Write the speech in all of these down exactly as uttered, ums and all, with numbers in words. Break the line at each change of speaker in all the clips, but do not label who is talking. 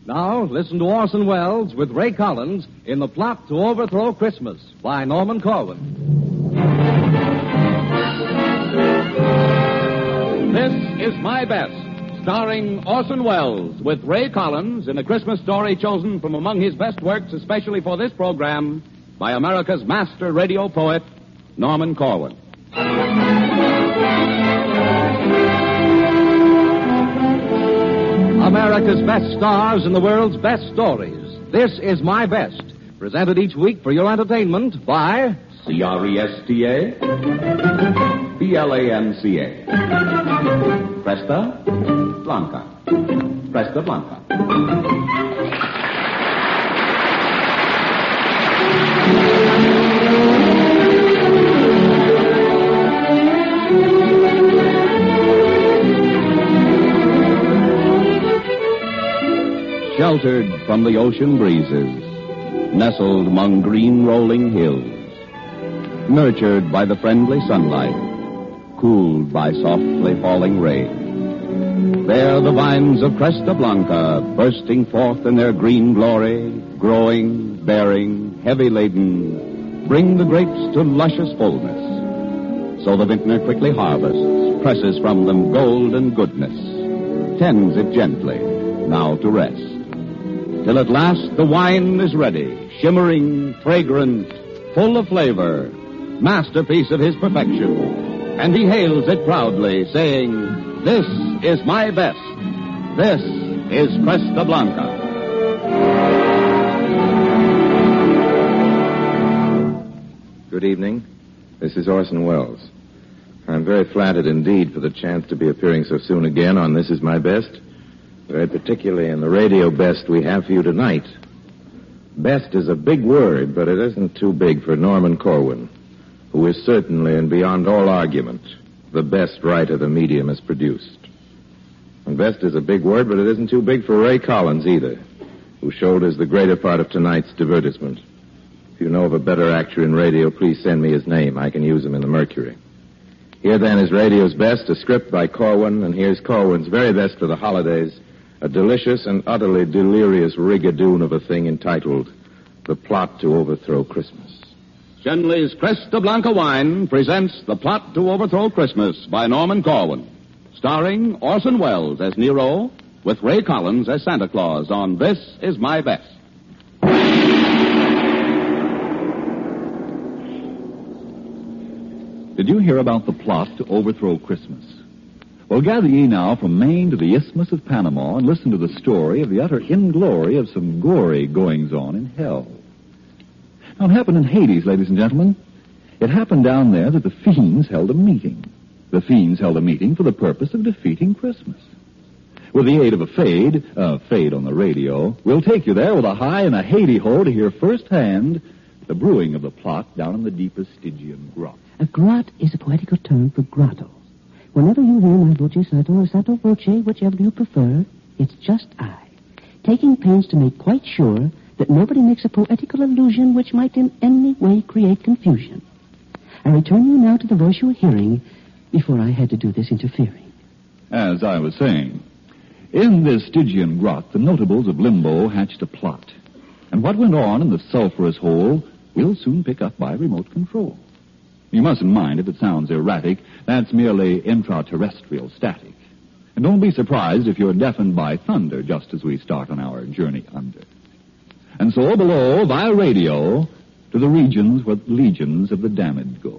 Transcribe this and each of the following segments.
Now, listen to Orson Welles with Ray Collins in The Plot to Overthrow Christmas by Norman Corwin. This is My Best, starring Orson Welles with Ray Collins in a Christmas story chosen from among his best works especially for this program by America's master radio poet, Norman Corwin. America's best stars in the world's best stories. This is My Best, presented each week for your entertainment by
C R E S T A B L A N C A Cresta Blanca. Cresta Blanca. Sheltered from the ocean breezes, nestled among green rolling hills, nurtured by the friendly sunlight, cooled by softly falling rain. There the vines of Cresta Blanca, bursting forth in their green glory, growing, bearing, heavy laden, bring the grapes to luscious fullness. So the vintner quickly harvests, presses from them gold and goodness, tends it gently, now to rest. Till at last the wine is ready, shimmering, fragrant, full of flavor, masterpiece of his perfection. And he hails it proudly, saying, "This is my best. This is Cresta Blanca."
Good evening. This is Orson Welles. I'm very flattered indeed for the chance to be appearing so soon again on This Is My Best. Very particularly in the radio best we have for you tonight. Best is a big word, but it isn't too big for Norman Corwin, who is certainly and beyond all argument the best writer the medium has produced. And best is a big word, but it isn't too big for Ray Collins either, who showed us the greater part of tonight's divertisement. If you know of a better actor in radio, please send me his name. I can use him in the Mercury. Here then is radio's best, a script by Corwin, and here's Corwin's very best for the holidays, a delicious and utterly delirious rigadoon of a thing entitled The Plot to Overthrow Christmas.
Shenley's Cresta Blanca wine presents The Plot to Overthrow Christmas by Norman Corwin, starring Orson Welles as Nero, with Ray Collins as Santa Claus on This Is My Best.
Did you hear about the plot to overthrow Christmas? Well, gather ye now from Maine to the Isthmus of Panama and listen to the story of the utter inglory of some gory goings-on in hell. Now, it happened in Hades, ladies and gentlemen. It happened down there that the fiends held a meeting. The fiends held a meeting for the purpose of defeating Christmas. With the aid of a fade, a fade on the radio, we'll take you there with a high and a Hades-ho to hear firsthand the brewing of the plot down in the deepest Stygian grot.
A grot is a poetical term for grotto. Whenever you hear my voce sotto or sotto voce, whichever you prefer, it's just I, taking pains to make quite sure that nobody makes a poetical allusion which might in any way create confusion. I return you now to the voice you were hearing before I had to do this interfering.
As I was saying, in this Stygian grot, the notables of Limbo hatched a plot. And what went on in the sulphurous hole, we'll soon pick up by remote control. You mustn't mind if it sounds erratic. That's merely intraterrestrial static. And don't be surprised if you're deafened by thunder just as we start on our journey under. And so below, via radio, to the regions where legions of the damned go.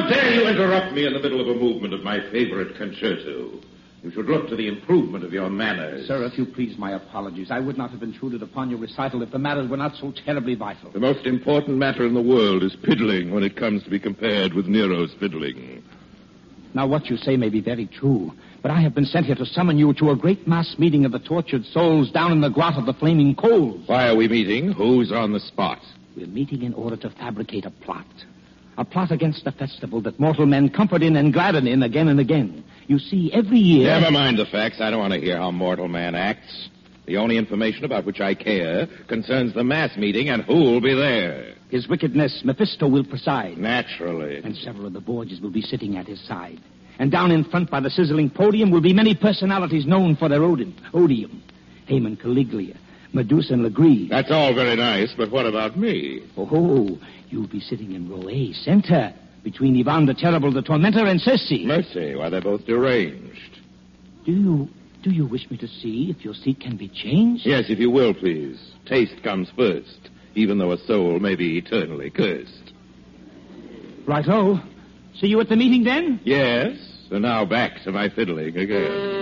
How dare you interrupt me in the middle of a movement of my favorite concerto? You should look to the improvement of your manners.
Sir, if you please, my apologies. I would not have intruded upon your recital if the matters were not so terribly vital.
The most important matter in the world is piddling when it comes to be compared with Nero's fiddling.
Now, what you say may be very true, but I have been sent here to summon you to a great mass meeting of the tortured souls down in the grot of the flaming coals.
Why are we meeting? Who's on the spot?
We're meeting in order to fabricate a plot. A plot against the festival that mortal men comfort in and gladden in again and again. You see, every year...
Never mind the facts. I don't want to hear how mortal man acts. The only information about which I care concerns the mass meeting and who'll be there.
His wickedness, Mephisto, will preside.
Naturally.
And several of the Borgias will be sitting at his side. And down in front by the sizzling podium will be many personalities known for their odium. odium. Haman Caligula, Medusa and Legree.
That's all very nice, but what about me?
Oh, you'll be sitting in row A, center, between Ivan the Terrible, the Tormentor, and Circe.
Mercy, why, they're both deranged.
Do you, do you wish me to see if your seat can be changed?
Yes, if you will, please. Taste comes first, even though a soul may be eternally cursed.
Right-o. See you at the meeting, then?
Yes, and now back to my fiddling again.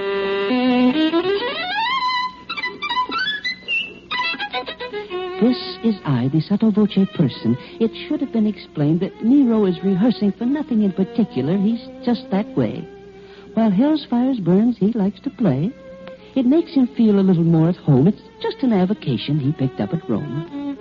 This is I, the sotto voce person. It should have been explained that Nero is rehearsing for nothing in particular. He's just that way. While hell's fires burns, he likes to play. It makes him feel a little more at home. It's just an avocation he picked up at Rome.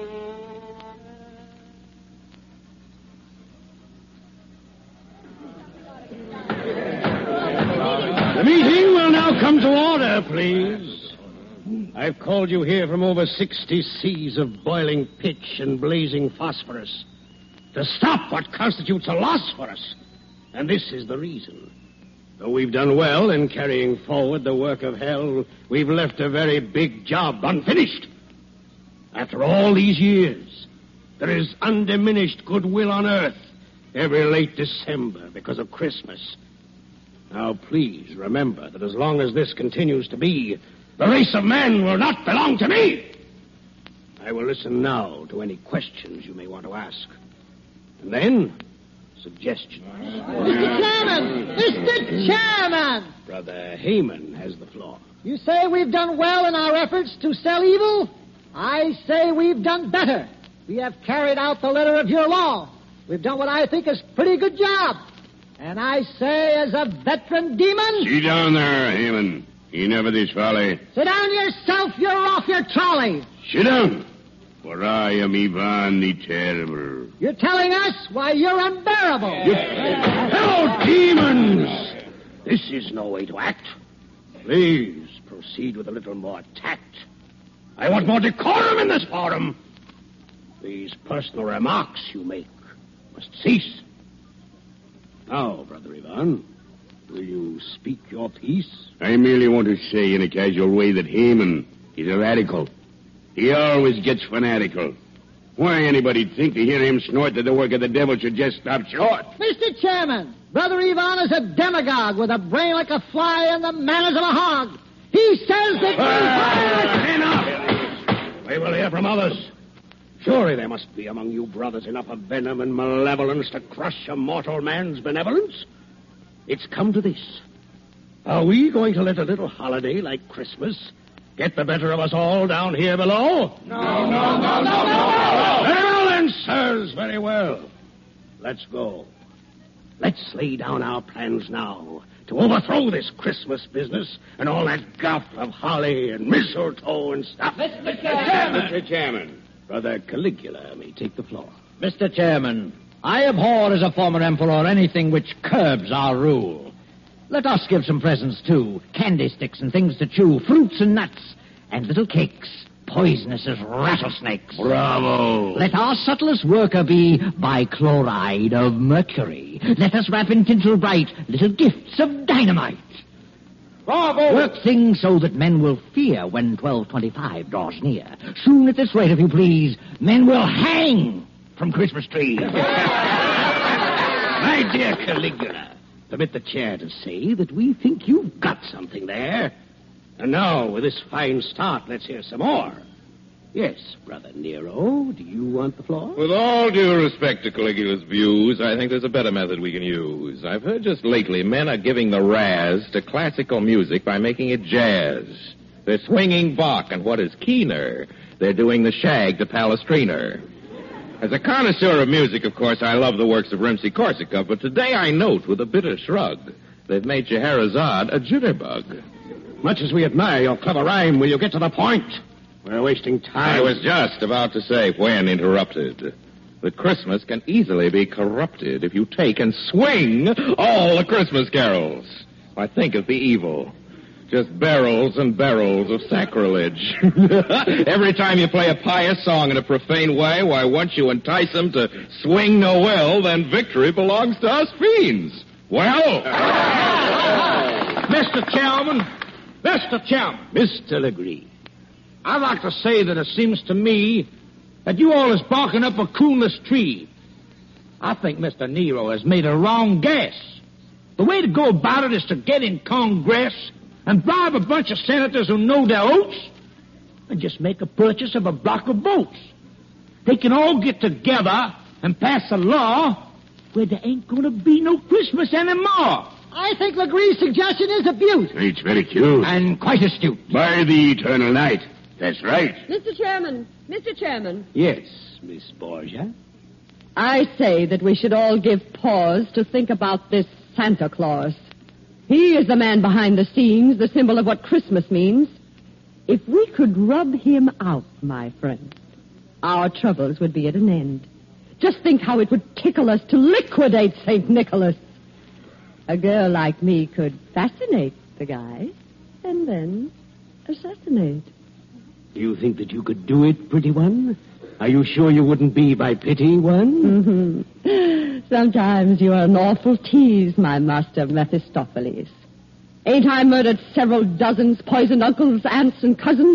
The meeting will now come to order, please. I've called you here from over sixty seas of boiling pitch and blazing phosphorus to stop what constitutes a loss for us. And this is the reason. Though we've done well in carrying forward the work of hell, we've left a very big job unfinished. After all these years, there is undiminished goodwill on earth every late December because of Christmas. Now, please remember that as long as this continues to be, the race of man will not belong to me. I will listen now to any questions you may want to ask. And then, suggestions.
Mister Chairman! Mister Chairman!
Brother Haman has the floor.
You say we've done well in our efforts to sell evil? I say we've done better. We have carried out the letter of your law. We've done what I think is a pretty good job. And I say, as a veteran demon...
Sit down there, Haman. Enough of this folly.
Sit down yourself. You're off your trolley.
Sit down. For I am Ivan the Terrible.
You're telling us why you're unbearable.
You... Hello, demons! This is no way to act. Please proceed with a little more tact. I want more decorum in this forum. These personal remarks you make must cease. Now, Brother Ivan, will you speak your piece?
I merely want to say in a casual way that Haman is a radical. He always gets fanatical. Why anybody'd think to hear him snort that the work of the devil should just stop short?
Mister Chairman, Brother Ivan is a demagogue with a brain like a fly and the manners of a hog. He says that...
Ah, enough! We will hear from others. Surely there must be among you brothers enough of venom and malevolence to crush a mortal man's benevolence. It's come to this. Are we going to let a little holiday like Christmas get the better of us all down here below?
No, no, no, no, no, no.
Very well then, sirs, very well. Let's go. Let's lay down our plans now to overthrow this Christmas business and all that guff of holly and mistletoe and stuff.
Mister Chairman!
Mister Chairman. Brother Caligula may take the floor.
Mister Chairman, I abhor as a former emperor anything which curbs our rule. Let us give some presents, too. Candy sticks and things to chew, fruits and nuts, and little cakes, poisonous as rattlesnakes.
Bravo!
Let our subtlest worker be bichloride of mercury. Let us wrap in tinsel bright little gifts of dynamite.
Bravo!
Work things so that men will fear when twelve twenty-five draws near. Soon at this rate, if you please, men will hang from Christmas trees.
My dear Caligula, permit the chair to say that we think you've got something there. And now, with this fine start, let's hear some more. Yes, Brother Nero. Do you want the floor?
With all due respect to Caligula's views, I think there's a better method we can use. I've heard just lately men are giving the razz to classical music by making it jazz. They're swinging Bach, and what is keener, they're doing the shag to Palestrina. As a connoisseur of music, of course, I love the works of Rimsky-Korsakov, but today I note with a bitter shrug they've made Scheherazade a jitterbug.
Much as we admire your clever rhyme, will you get to the point? We're wasting time.
I was just about to say, when interrupted, that Christmas can easily be corrupted if you take and swing all the Christmas carols. I think of the evil. Just barrels and barrels of sacrilege. Every time you play a pious song in a profane way, why, once you entice them to swing Noel, then victory belongs to us fiends. Well?
Mister Chairman, Mister Chairman, Mister Legree, I'd like to say that it seems to me that you all is barking up a coolness tree. I think Mister Nero has made a wrong guess. The way to go about it is to get in Congress and bribe a bunch of senators who know their oats and just make a purchase of a block of votes. They can all get together and pass a law where there ain't going to be no Christmas anymore.
I think Legree's suggestion is a beaut.
It's very cute.
And quite astute.
By the eternal night. That's right.
Mister Chairman, Mister Chairman.
Yes, Miss Borgia.
I say that we should all give pause to think about this Santa Claus. He is the man behind the scenes, the symbol of what Christmas means. If we could rub him out, my friend, our troubles would be at an end. Just think how it would tickle us to liquidate Saint Nicholas. A girl like me could fascinate the guy and then assassinate.
Do you think that you could do it, pretty one? Are you sure you wouldn't be by pity one?
Mm-hmm. Sometimes you are an awful tease, my master Mephistopheles. Ain't I murdered several dozens, poisoned uncles, aunts, and cousins?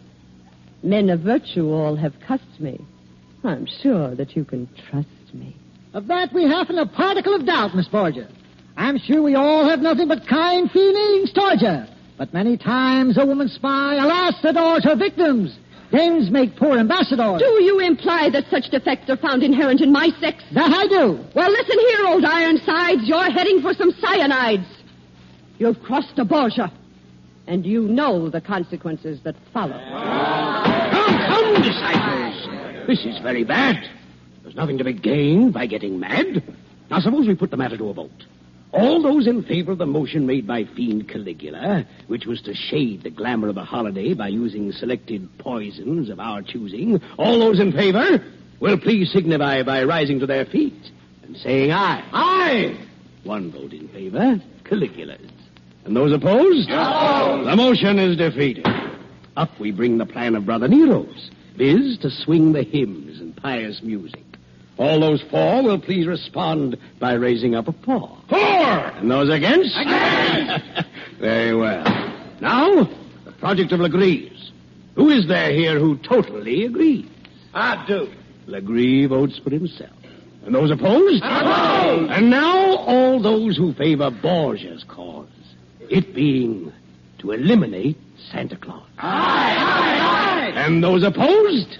Men of virtue all have cussed me. I'm sure that you can trust me.
Of that we haven't a particle of doubt, Miss Borgia. I'm sure we all have nothing but kind feelings towards her. But many times a woman spy, alas, adores her victims. Dames make poor ambassadors.
Do you imply that such defects are found inherent in my sex?
That I do.
Well, listen here, old Ironsides. You're heading for some cyanides. You've crossed a Borgia, and you know the consequences that follow.
Come, come, disciples. This is very bad. There's nothing to be gained by getting mad. Now, suppose we put the matter to a vote. All those in favor of the motion made by Fiend Caligula, which was to shade the glamour of the holiday by using selected poisons of our choosing, all those in favor will please signify by rising to their feet and saying aye. Aye! One vote in favor, Caligula's. And those opposed? No. The motion is defeated. Up we bring the plan of Brother Nero's, viz. to swing the hymns and pious music. All those for will please respond by raising up a paw. For! And those against? Against! Very well. Now, the project of Legree's. Who is there here who totally agrees? I do. Legree votes for himself. And those opposed? Opposed! And now all those who favor Borgia's cause. It being to eliminate Santa Claus. Aye, aye, aye! And those opposed?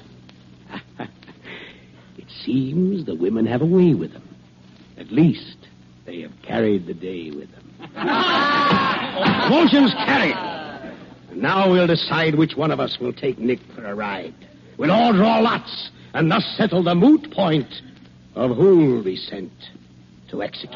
Seems the women have a way with them. At least they have carried the day with them. Motion's carried. And now we'll decide which one of us will take Nick for a ride. We'll all draw lots and thus settle the moot point of who'll be sent to execute.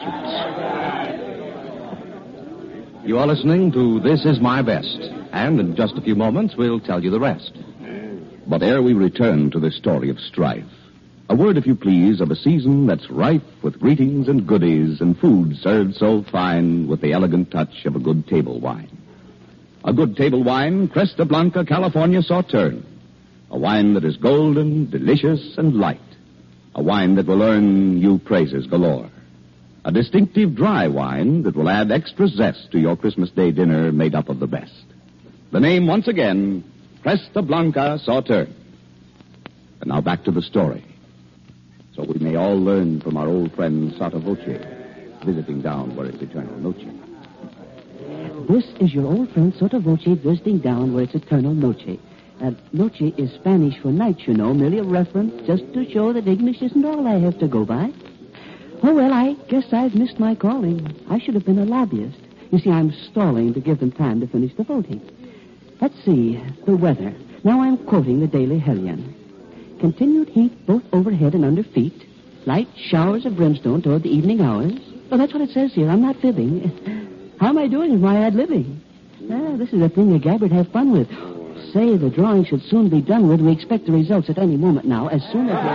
You are listening to This Is My Best, and in just a few moments we'll tell you the rest. But ere we return to this story of strife, a word, if you please, of a season that's rife with greetings and goodies and food served so fine with the elegant touch of a good table wine. A good table wine, Cresta Blanca California Sauterne. A wine that is golden, delicious, and light. A wine that will earn you praises galore. A distinctive dry wine that will add extra zest to your Christmas Day dinner made up of the best. The name, once again, Cresta Blanca Sauterne. And now back to the story. So we may all learn from our old friend Sotto Voce, visiting down where it's eternal noche.
This is your old friend Sotto Voce visiting down where it's eternal noche. Uh, noche is Spanish for night, you know, merely a reference just to show that English isn't all I have to go by. Oh, well, I guess I've missed my calling. I should have been a lobbyist. You see, I'm stalling to give them time to finish the voting. Let's see, the weather. Now I'm quoting the Daily Hellion. Continued heat both overhead and under feet. Light showers of brimstone toward the evening hours. Well, that's what it says here. I'm not fibbing. How am I doing with my ad-libbing? Ah, this is a thing a Gabbard have fun with. Say the drawing should soon be done with. We expect the results at any moment now, as soon as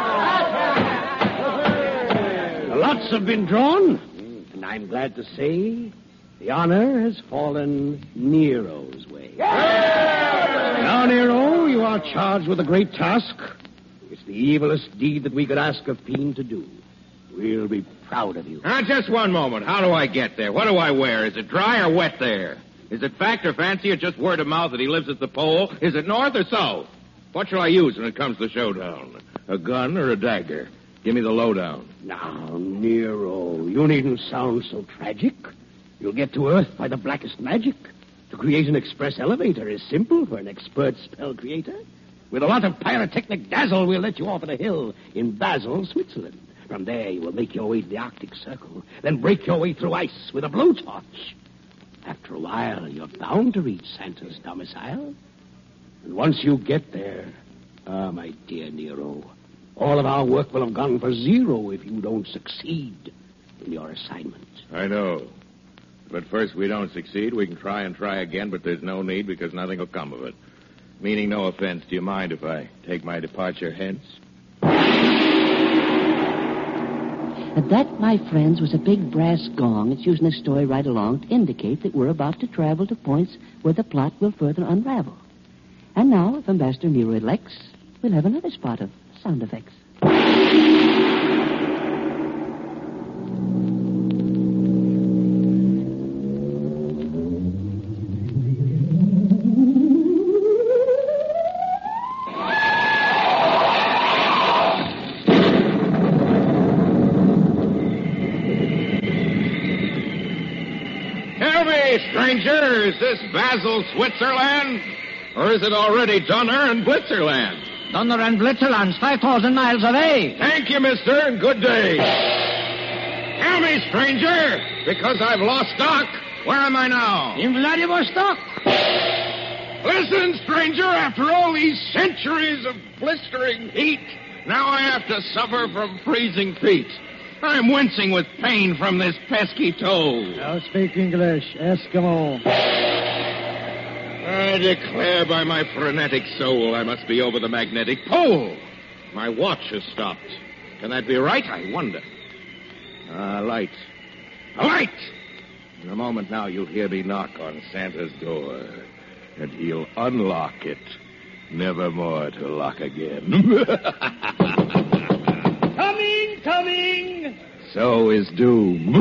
the lots have been drawn, and I'm glad to say the honor has fallen Nero's way. Now, Nero, you are charged with a great task. It's the evilest deed that we could ask a fiend to do. We'll be proud of you.
Now, just one moment. How do I get there? What do I wear? Is it dry or wet there? Is it fact or fancy or just word of mouth that he lives at the pole? Is it north or south? What shall I use when it comes to showdown? A gun or a dagger? Give me the lowdown.
Now, Nero, you needn't sound so tragic. You'll get to Earth by the blackest magic. To create an express elevator is simple for an expert spell creator. With a lot of pyrotechnic dazzle, we'll let you off at a hill in Basel, Switzerland. From there, you will make your way to the Arctic Circle, then break your way through ice with a blowtorch. After a while, you're bound to reach Santa's domicile. And once you get there, ah, my dear Nero, all of our work will have gone for zero if you don't succeed in your assignment.
I know. But first we don't succeed. We can try and try again, but there's no need because nothing will come of it. Meaning no offense. Do you mind if I take my departure hence?
And that, my friends, was a big brass gong. It's using this story right along to indicate that we're about to travel to points where the plot will further unravel. And now, if Ambassador Nero elects, we'll have another spot of sound effects.
Stranger, is this Basel, Switzerland? Or is it already Donner and Blitzerland?
Donner and Blitzerland's five thousand miles away.
Thank you, mister, and good day. Tell me, stranger, because I've lost stock, where am I now?
In Vladivostok.
Listen, stranger, after all these centuries of blistering heat, now I have to suffer from freezing feet. I'm wincing with pain from this pesky toe.
Now speak English, Eskimo.
I declare by my frenetic soul I must be over the magnetic pole. My watch has stopped. Can that be right? I wonder. Ah, light. A light! In a moment now you'll hear me knock on Santa's door. And he'll unlock it. Never more to lock again.
Coming, coming!
So is doom.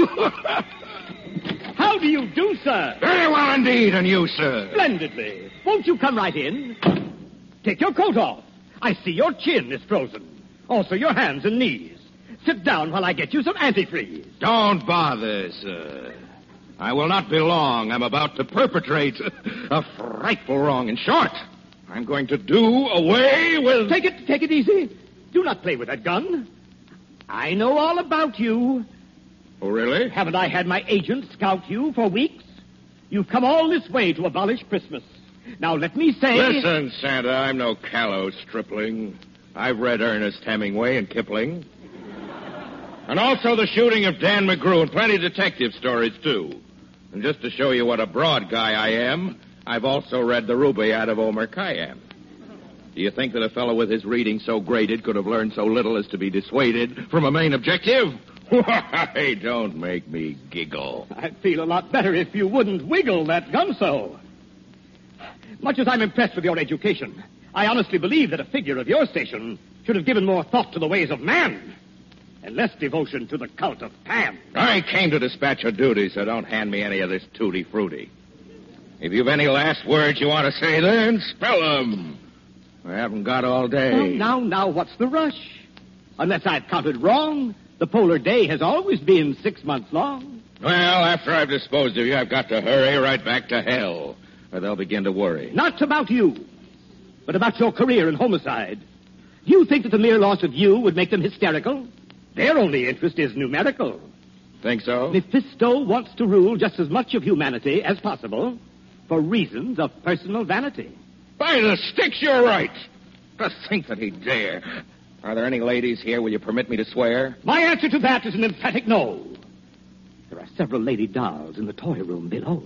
How do you do, sir?
Very well indeed, and you, sir?
Splendidly. Won't you come right in? Take your coat off. I see your chin is frozen. Also your hands and knees. Sit down while I get you some antifreeze.
Don't bother, sir. I will not be long. I'm about to perpetrate a frightful wrong. In short, I'm going to do away with...
Take it, take it easy. Do not play with that gun. I know all about you.
Oh, really?
Haven't I had my agent scout you for weeks? You've come all this way to abolish Christmas. Now, let me say...
Listen, Santa, I'm no callow stripling. I've read Ernest Hemingway and Kipling. And also the shooting of Dan McGrew and plenty of detective stories, too. And just to show you what a broad guy I am, I've also read the Rubaiyat of Omer Khayyam. Do you think that a fellow with his reading so graded could have learned so little as to be dissuaded from a main objective? Why, don't make me giggle.
I'd feel a lot better if you wouldn't wiggle that gun so. Much as I'm impressed with your education, I honestly believe that a figure of your station should have given more thought to the ways of man and less devotion to the cult of Pan.
I came to dispatch a duty, so don't hand me any of this tutti-frutti. If you've any last words you want to say, then spell them. I haven't got all day.
Now, now, now, what's the rush? Unless I've counted wrong, the polar day has always been six months long.
Well, after I've disposed of you, I've got to hurry right back to hell, or they'll begin to worry.
Not about you. but about your career in homicide. Do you think that the mere loss of you would make them hysterical? Their only interest is numerical.
Think so?
Mephisto wants to rule just as much of humanity as possible for reasons of personal vanity.
By the sticks, you're right. To think that he'd dare. Are there any ladies here? Will you permit me to swear?
My answer to that is an emphatic no. There are several lady dolls in the toy room below.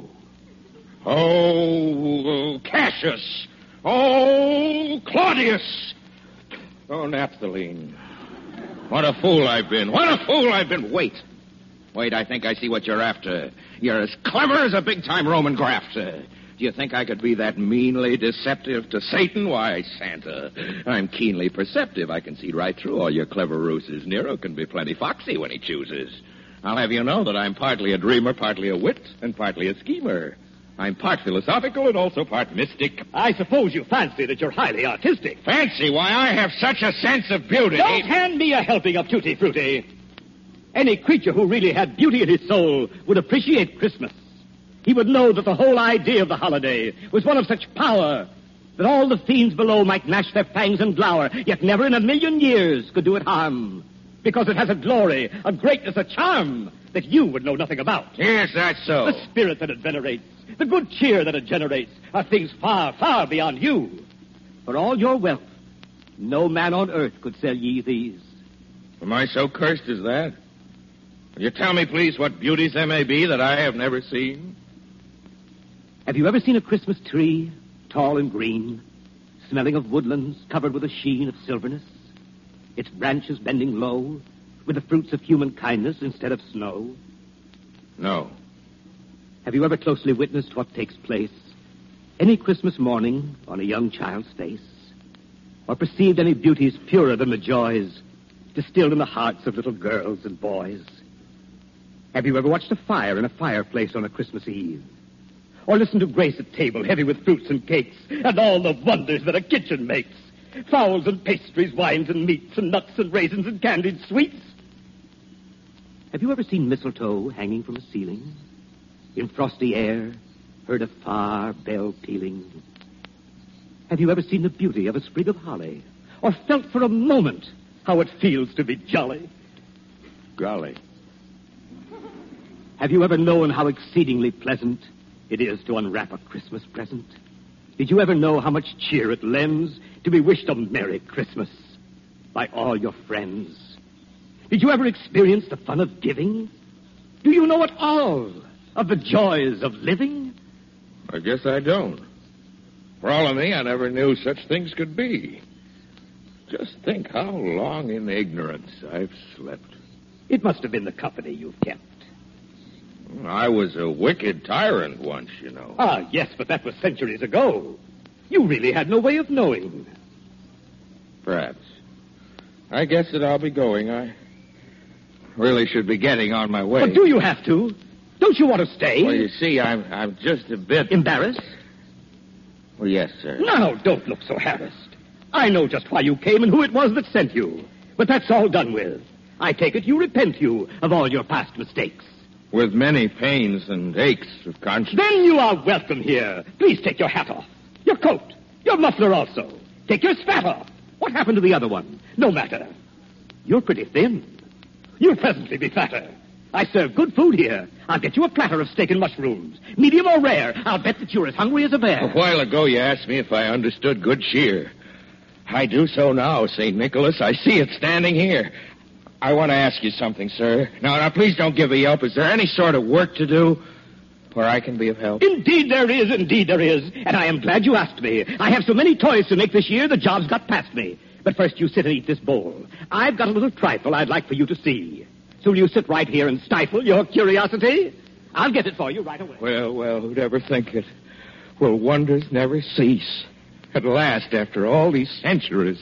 Oh, Cassius. Oh, Claudius. Oh, Naphthaline. What a fool I've been. What a fool I've been. Wait. Wait, I think I see what you're after. You're as clever as a big-time Roman grafter. Do you think I could be that meanly deceptive to Satan? Why, Santa, I'm keenly perceptive. I can see right through all your clever ruses. Nero can be plenty foxy when he chooses. I'll have you know that I'm partly a dreamer, partly a wit, and partly a schemer. I'm part philosophical and also part mystic.
I suppose you fancy that you're highly artistic.
Fancy? Why, I have such a sense of beauty.
Don't hand me a helping of tutti frutti. Any creature who really had beauty in his soul would appreciate Christmas. He would know that the whole idea of the holiday was one of such power that all the fiends below might gnash their fangs and glower, yet never in a million years could do it harm. Because it has a glory, a greatness, a charm that you would know nothing about.
Yes, that's so.
The spirit that it venerates, the good cheer that it generates, are things far, far beyond you. For all your wealth, no man on earth could sell ye these.
Am I so cursed as that? Will you tell me, please, what beauties there may be that I have never seen?
Have you ever seen a Christmas tree, tall and green, smelling of woodlands covered with a sheen of silverness? Its branches bending low, with the fruits of human kindness instead of snow?
No.
Have you ever closely witnessed what takes place any Christmas morning on a young child's face? Or perceived any beauties purer than the joys distilled in the hearts of little girls and boys? Have you ever watched a fire in a fireplace on a Christmas Eve? Or listened to grace at table heavy with fruits and cakes and all the wonders that a kitchen makes? Fowls and pastries, wines and meats, and nuts and raisins and candied sweets. Have you ever seen mistletoe hanging from a ceiling? In frosty air, heard a far bell pealing? Have you ever seen the beauty of a sprig of holly? Or felt for a moment how it feels to be jolly?
Golly.
Have you ever known how exceedingly pleasant it is to unwrap a Christmas present? Did you ever know how much cheer it lends to be wished a Merry Christmas by all your friends? Did you ever experience the fun of giving? Do you know at all of the joys of living?
I guess I don't. For all of me, I never knew such things could be. Just think how long in ignorance I've slept.
It must have been the company you've kept.
I was a wicked tyrant once, you know.
Ah, yes, but that was centuries ago. You really had no way of knowing.
Perhaps. I guess that I'll be going. I really should be getting on my way.
But do you have to? Don't you want to stay?
Well, you see, I'm, I'm just a bit...
Embarrassed?
Well, yes, sir.
Now, don't look so harassed. I know just why you came and who it was that sent you. But that's all done with. I take it you repent you of all your past mistakes.
With many pains and aches of conscience.
Then you are welcome here. Please take your hat off. Your coat. Your muffler also. Take your spat off. What happened to the other one? No matter. You're pretty thin. You'll presently be fatter. I serve good food here. I'll get you a platter of steak and mushrooms. Medium or rare. I'll bet that you're as hungry as a bear.
A while ago you asked me if I understood good cheer. I do so now, Saint Nicholas. I see it standing here. I want to ask you something, sir. Now, now, please don't give a yelp. Is there any sort of work to do where I can be of help?
Indeed there is, indeed there is. And I am glad you asked me. I have so many toys to make this year, the job's got past me. But first you sit and eat this bowl. I've got a little trifle I'd like for you to see. So will you sit right here and stifle your curiosity? I'll get it for you right away.
Well, well, who'd ever think it? Will wonders never cease? At last, after all these centuries...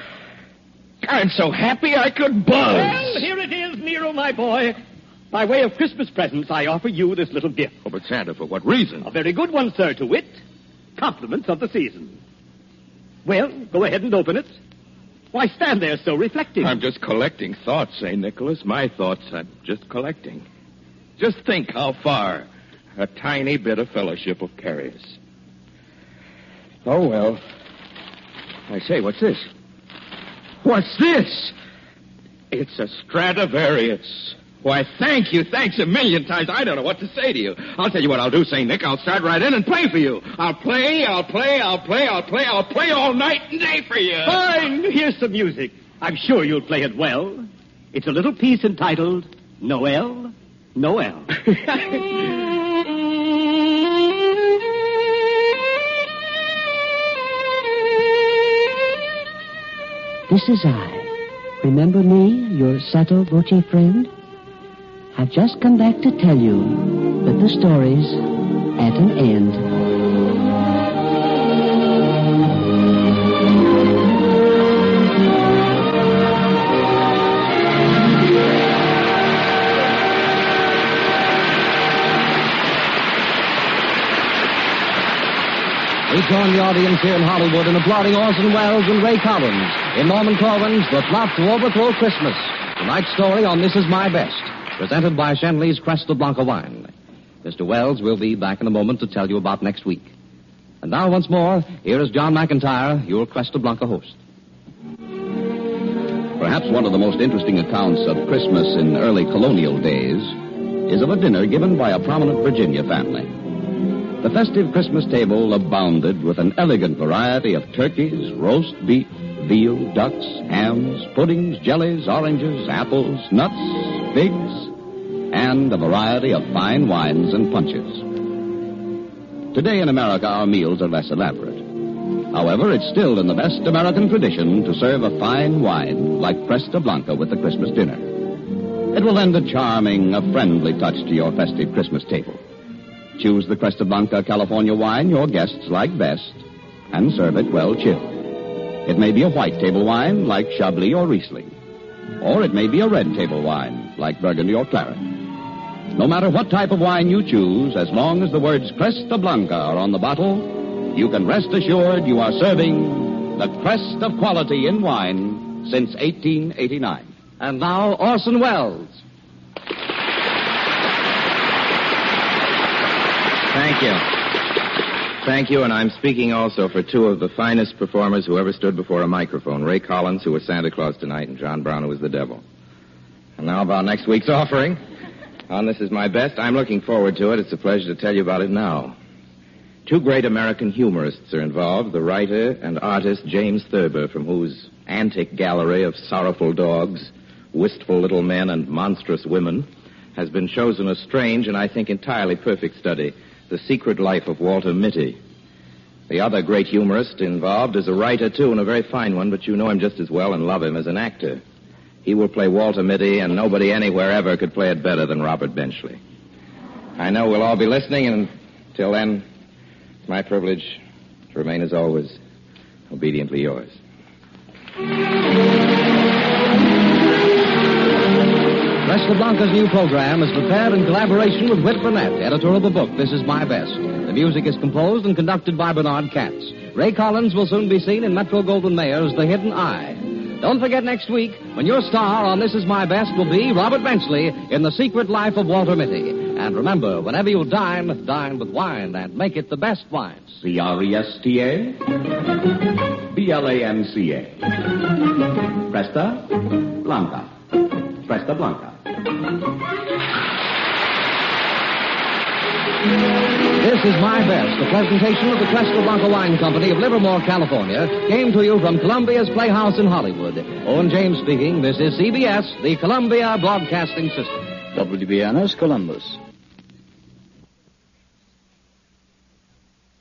I'm so happy I could buzz.
Well, here it is, Nero, my boy. By way of Christmas presents, I offer you this little gift.
Oh, but Santa, for what reason?
A very good one, sir, to wit. Compliments of the season. Well, go ahead and open it. Why stand there so reflecting?
I'm just collecting thoughts, Saint Nicholas. My thoughts I'm just collecting. Just think how far a tiny bit of fellowship will carry us. Oh, well. I say, what's this? What's this? It's a Stradivarius. Why, thank you. Thanks a million times. I don't know what to say to you. I'll tell you what I'll do, Saint Nick. I'll start right in and play for you. I'll play, I'll play, I'll play, I'll play, I'll play all night and day for you.
Fine. Here's some music. I'm sure you'll play it well. It's a little piece entitled Noel, Noel.
This is I. Remember me, your Sotto Voce friend? I've just come back to tell you that the story's at an end.
We join the audience here in Hollywood in applauding Orson Welles and Ray Collins in Norman Corwin's The Plot to Overthrow Christmas. Tonight's story on This Is My Best, presented by Shenley's Cresta Blanca wine. Mister Wells will be back in a moment to tell you about next week. And now, once more, here is John McIntyre, your Cresta Blanca host.
Perhaps one of the most interesting accounts of Christmas in early colonial days is of a dinner given by a prominent Virginia family. The festive Christmas table abounded with an elegant variety of turkeys, roast beef, veal, ducks, hams, puddings, jellies, oranges, apples, nuts, figs, and a variety of fine wines and punches. Today in America, our meals are less elaborate. However, it's still in the best American tradition to serve a fine wine like Cresta Blanca with the Christmas dinner. It will lend a charming, a friendly touch to your festive Christmas table. Choose the Cresta Blanca California wine your guests like best and serve it well chilled. It may be a white table wine like Chablis or Riesling, or it may be a red table wine like Burgundy or Claret. No matter what type of wine you choose, as long as the words Cresta Blanca are on the bottle, you can rest assured you are serving the crest of quality in wine since eighteen eighty-nine.
And now, Orson Welles.
Thank you. Thank you, and I'm speaking also for two of the finest performers who ever stood before a microphone, Ray Collins, who was Santa Claus tonight, and John Brown, who was the devil. And now about next week's offering. On This Is My Best, I'm looking forward to it. It's a pleasure to tell you about it now. Two great American humorists are involved, the writer and artist James Thurber, from whose antic gallery of sorrowful dogs, wistful little men, and monstrous women has been chosen a strange and I think entirely perfect study, The Secret Life of Walter Mitty. The other great humorist involved is a writer, too, and a very fine one, but you know him just as well and love him as an actor. He will play Walter Mitty, and nobody anywhere ever could play it better than Robert Benchley. I know we'll all be listening, and till then, it's my privilege to remain, as always, obediently yours.
Cresta Blanca's new program is prepared in collaboration with Whit Burnett, editor of the book, This Is My Best. The music is composed and conducted by Bernard Katz. Ray Collins will soon be seen in Metro-Goldwyn-Mayer's The Hidden Eye. Don't forget next week, when your star on This Is My Best will be Robert Benchley in The Secret Life of Walter Mitty. And remember, whenever you dine, dine with wine, and make it the best wine.
C R E S T A B L A N C A. Cresta Blanca. Cresta Blanca.
This Is My Best, the presentation of the Cresta Blanca Wine Company of Livermore, California, came to you from Columbia's Playhouse in Hollywood. Owen James speaking. This is C B S, the Columbia Broadcasting System.
W B N S, Columbus.